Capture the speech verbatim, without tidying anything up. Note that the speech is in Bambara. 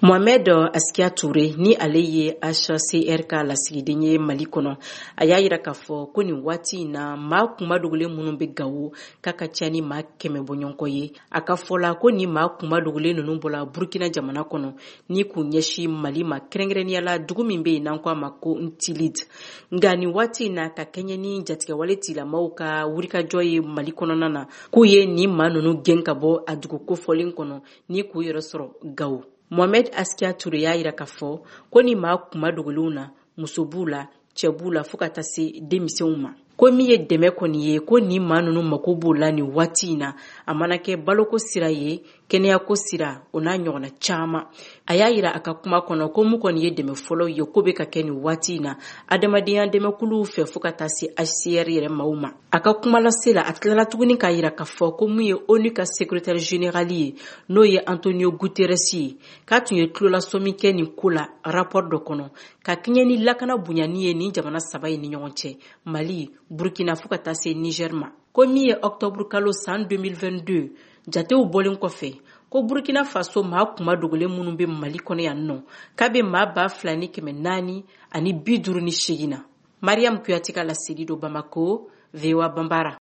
Mohamed Askia Touré ni ale ye H C R ka lasigiden ye Mali kɔnɔ a y'a yira k'a fɔ ko nin waati na maa kuma dogolen minnu bɛ Gawo k'a ka ca ni maa kɛmɛ bɔɲɔgɔnko ye a ka fɔ la ko ni maa kuma dogolen ninnu bɔla Burkina jamana kɔnɔ ni k'u ɲɛsin Mali ma kɛrɛnkɛrɛnnenya la dugu min bɛ yen n'an ko a ma ko Ntilid nka nin waati na ka kɛɲɛ ni jatigɛwale tilamaw ka wulikajɔ ye Mali kɔnɔna na k'u ye nin maa ninnu gɛn ka bɔ a dugu kofɔlen kɔnɔ ni k'u yɛrɛ sɔrɔ Gawo. Mohamed Askia Touré y'a yira k'a fɔ ko ni maa kuma dogolenw na muso b'u la cɛ b'u la fo ka taa se denmisɛnw ma ko min ye dɛmɛ kɔni ye ko ni maa ninnu mako b'u la nin waati in na a mana kɛ baloko sira ye kɛnɛyako sira o n'a ɲɔgɔnna caman a y'a yira a ka kuma kɔnɔ ko mun kɔni ye dɛmɛ fɔlɔ ye ko bɛ ka kɛ nin waati in na adamadenya dɛmɛkuluw fɛ fo ka taa se H C R yɛrɛ maaw ma a ka kuma lase la a tilala tuguni k'a yira k'a fɔ ko mun ye ONU ka secrétaire général ye n'o ye Antonio Guterres ye k'a tun ye tulolasɔmi kɛ nin ko la rapport dɔ kɔnɔ ka kɛɲɛ ni lakana bonyani ye nin jamana saba in ni ɲɔgɔn cɛ Mali Burkina fo ka taa se Niger ma ko min ye octobre kalo san deux mille vingt-deux jatew bɔlen kɔfɛ ko Burkina Faso maa kuma dogolen minnu bɛ Mali kɔnɔ yan nɔ k'a bɛ maa ba fila ni kɛmɛ naani ani bi duuru ni seegin na Mariam Kuyate ka laseli do Bamako V O A Bambara.